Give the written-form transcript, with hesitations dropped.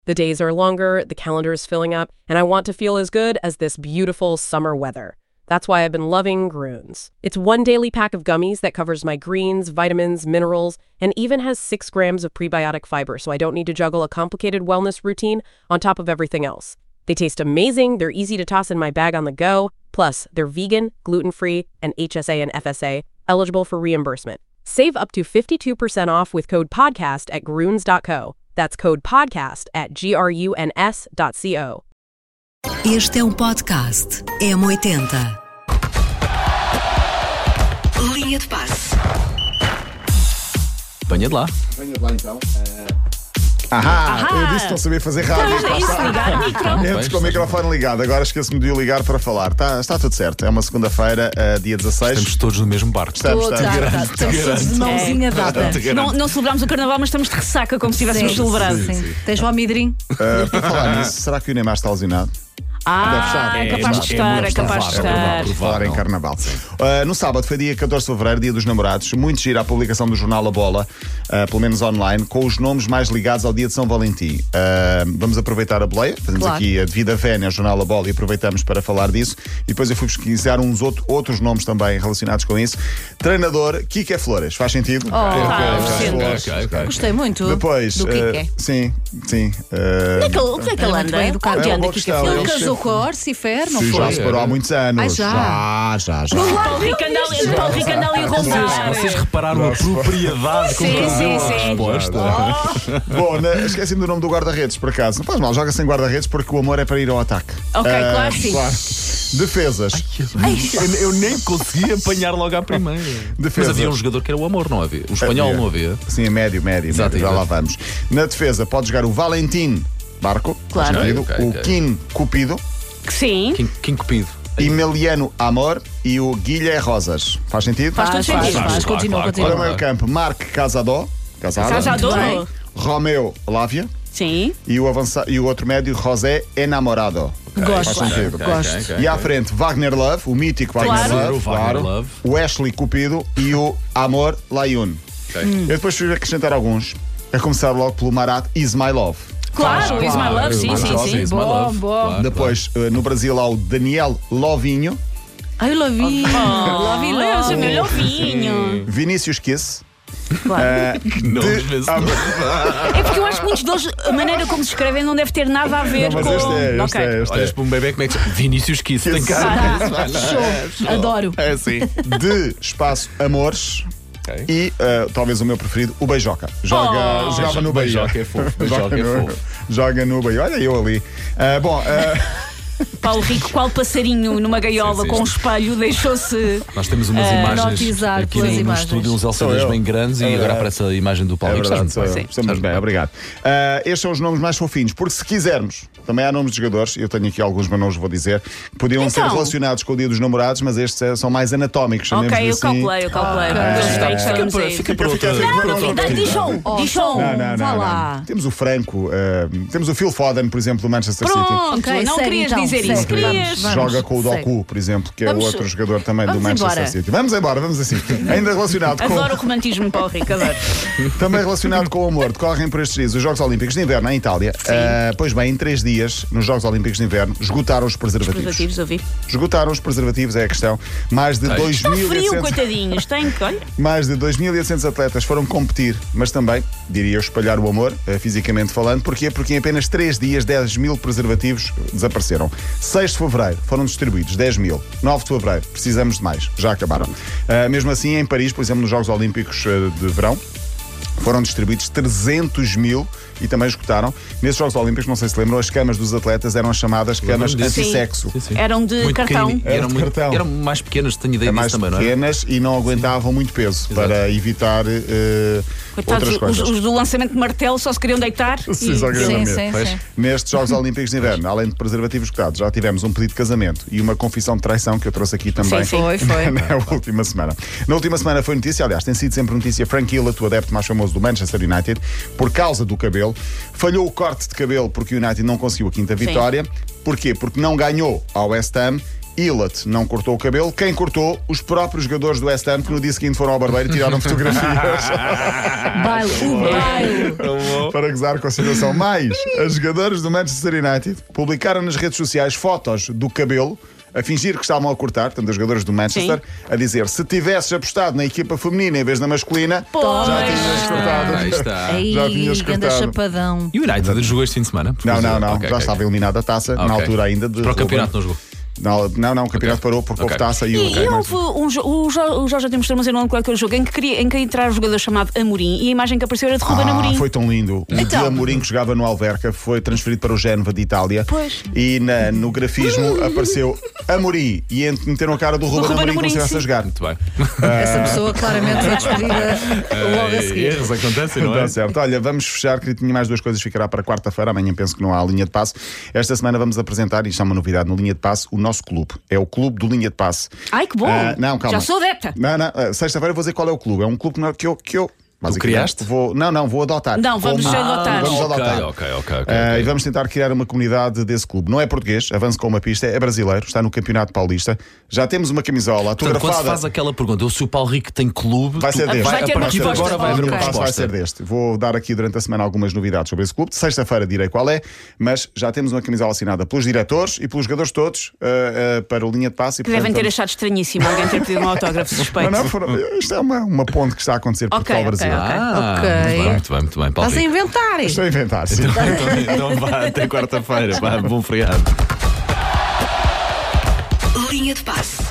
The days are longer, the calendar is filling up, and I want to feel as good as this beautiful summer weather. That's why I've been loving Grüns. It's one daily pack of gummies that covers my greens, vitamins, minerals, and even has 6 grams of prebiotic fiber, so I don't need to juggle a complicated wellness routine on top of everything else. They taste amazing, they're easy to toss in my bag on the go, plus they're vegan, gluten-free, and HSA and FSA, eligible for reimbursement. Save up to 52% off with code PODCAST at Grüns.co. That's code PODCAST at GRUNS.co. Este é um podcast M80. Linha de passe. Venha de lá. Venha de lá então. Eu disse que não sabia fazer rádio. Pois é isso, ligar o micro. Antes com o microfone ligado, agora esqueço-me de o ligar para falar. Está tudo certo. É uma segunda-feira, dia 16. Estamos todos no mesmo barco. Estamos. Estamos todos de mãozinha dada. Não celebramos o carnaval, mas estamos de ressaca como se tivéssemos celebrado. Sim. Tens o Almidrim? Para falar nisso, será que o Neymar está lesionado? É capaz de estar, é capaz de estar. Por falar em carnaval. No sábado foi dia 14 de fevereiro, dia dos namorados. Muito gira a publicação do jornal A Bola, pelo menos online, com os nomes mais ligados ao dia de São Valentim. Vamos aproveitar a boleia, fazemos aqui a devida vénia ao jornal A Bola e aproveitamos para falar disso. E depois eu fui pesquisar uns outros nomes também relacionados com isso. Treinador, Quique Flores. Faz sentido? Ok. Gostei muito Depois, do Quique. Sim. Onde é que ele anda? Onde anda Quique Ele Flores? casou com a Orcifer, não Sim, foi? já separou há muitos anos. Já. Paulo Rico anda ali a roubar. Vocês repararam a propriedade com que ele deu a resposta? Bom, esqueci-me do nome do guarda-redes, por acaso. Não faz mal, joga sem guarda-redes porque o amor é para ir ao ataque. Ok, claro que sim. Defesas. Eu nem consegui apanhar logo à primeira. Mas havia um jogador que era o amor, não havia? O espanhol não havia? Sim, médio. Exato, Já lá vamos. Na defesa pode jogar o Valentim Barco, Claro. o Kim Cupido, Sim. Quem Cupido? Emiliano Amor e o Guilherme Rosas. Faz sentido? Faz todo sentido. Continua. Olha o meio campo, Marc Casado. Casado. Romeu Lávia Sim. e o outro médio, José Enamorado. Gosto. Faz sentido. E à frente, Wagner Love, o mítico Wagner Love, o Ashley Cupido e o Amor Layun. Eu depois fui acrescentar alguns, a começar logo pelo Marat Ismailov. Claro, Is My Love, sim. Bom. Depois, no Brasil, há o Daniel Lovinho, Ai, Lovinho. Olha, meu Lovinho. Vinícius Kiss. É porque eu acho que muitos deles, a maneira como se escrevem não deve ter nada a ver Mas com... este é. Olhas para um bebê, como é que se chama? Vinícius Kiss. Tem cara. Show. Adoro. É assim. De espaço Amores. E talvez o meu preferido, o Beijoca. Jogava no Bahia. Beijoca é fofo. Joga no Bahia. Olha eu ali. Paulo Rico, qual passarinho numa gaiola com um espelho deixou-se... Nós temos umas imagens notizar aqui pelas no imagens. estúdio, uns Sou LCDs eu. bem grandes e agora aparece a imagem do Paulo É Rico. verdade, sou eu. Sim, Estamos bem, obrigado. Estes são os nomes mais fofinhos, porque se quisermos, também há nomes de jogadores, eu tenho aqui alguns, mas não os vou dizer, que podiam ser relacionados com o dia dos namorados, mas estes são mais anatómicos. Ok, eu assim. calculei. Fica para outra. Diz um. Vá lá. Temos o Franco, temos o Phil Foden, por exemplo, do Manchester City. Pronto, Ok, não segue, querias então, dizer segue. isso. Querias. Vamos. Joga com o Doku, por exemplo, que é o Vamos- outro jogador também do vamos Manchester embora. City. Vamos embora, vamos assim. Ainda relacionado com. Adoro o romantismo, Paulo Rico, adoro. Também relacionado com o amor, decorrem por estes dias os Jogos Olímpicos de Inverno em Itália. Pois bem, em 3 dias, nos Jogos Olímpicos de Inverno, esgotaram os preservativos. Preservativos, ouvi. Esgotaram os preservativos, é a questão. Mais de Está frio, 2.800 coitadinhos. Tem que, olha. mais de 2.800 atletas foram competir, mas também, diria eu, espalhar o amor, fisicamente falando. Porquê? Porque em apenas 3 dias 10.000 preservativos desapareceram. 6 de fevereiro foram distribuídos 10.000. 9 de fevereiro, precisamos de mais, já acabaram. Mesmo assim, em Paris, por exemplo, nos Jogos Olímpicos de Verão, foram distribuídos 300.000 e também esgotaram. Nesses Jogos Olímpicos, não sei se lembram, as camas dos atletas eram as chamadas camas antissexo. Eram de cartão. Cartão. Eram mais pequenas, tenho ideia Mais disso também, não é? pequenas e não aguentavam muito peso para evitar Coitados, outras coisas. os do lançamento de martelo só se queriam deitar. Sim, só queriam Sim. dormir. Nestes Jogos Olímpicos de Inverno, além de preservativos esgotados, já tivemos um pedido de casamento e uma confissão de traição que eu trouxe aqui também. Sim. Foi. Na última semana. Na última semana foi notícia, aliás, tem sido sempre notícia. Frank Gillett, o adepto mais famoso do Manchester United, por causa do cabelo, falhou o corte de cabelo porque o United não conseguiu a quinta vitória. Porquê? Porque não ganhou ao West Ham Ilott não cortou o cabelo. Quem cortou? Os próprios jogadores do West Ham, que no dia seguinte foram ao barbeiro e tiraram fotografias. Baile. Para gozar com a situação. Mais, as jogadoras do Manchester United publicaram nas redes sociais fotos do cabelo a fingir que estavam a cortar, portanto, as jogadoras do Manchester, a dizer: se tivesses apostado na equipa feminina em vez da masculina, já tinhas cortado. Aí está. Já tinhas Ganda cortado. chapadão. E o United jogou este fim de semana? Não. Ok, Já ok. estava eliminada a taça, na altura ainda de. Para o campeonato não jogou. Não, o campeonato parou porque houve taça e E houve o Jorge até mostrou, mas eu não lembro qual é que era o jogo, em que entrar um jogador chamado Amorim e a imagem que apareceu era de Ruben Amorim. Foi tão lindo. O Então. Di Amorim, que jogava no Alverca, foi transferido para o Génova de Itália. Pois. E no grafismo apareceu Amorim e meteram a cara do Ruben Amorim como se estivesse a jogar. Muito bem. Essa pessoa claramente foi despedida logo a seguir. Erros acontecem, não é? Está certo. Olha, vamos fechar, que tinha mais 2 coisas, ficará para quarta-feira. Amanhã penso que não há linha de passe. Esta semana vamos apresentar, e isto é uma novidade no Linha de Passe, o nosso clube. É o Clube do Linha de Passe. Ai, que bom! Não, calma. Já sou adepta. Não. Sexta-feira vou dizer qual é o clube. É um clube que eu basicamente, criaste? vou adotar. Não, vamos adotar. Vamos adotar. Ok. E vamos tentar criar uma comunidade desse clube. Não é português, avanço com uma pista, é brasileiro, está no Campeonato Paulista. Já temos uma camisola Portanto, quando se autografada. faz aquela pergunta, se o Paulo Rico tem clube, Vai ser deste. Vai ter a uma partir de resposta. agora vai haver uma Vai resposta. ser deste. Vou dar aqui durante a semana algumas novidades sobre esse clube. Sexta-feira direi qual é, mas já temos uma camisola assinada pelos diretores e pelos jogadores todos para o Linha de Passe. E, Que devem portanto, ter achado estranhíssimo alguém ter pedido um autógrafo suspeito. Isto é uma ponte que está a acontecer por Ok, Portugal ok, Brasil. Ok. Muito bem, Paulo Estás a Rico. inventar. Estou a inventar, sim. Então vá, até quarta-feira. Vá, bom feriado. Linha de passe.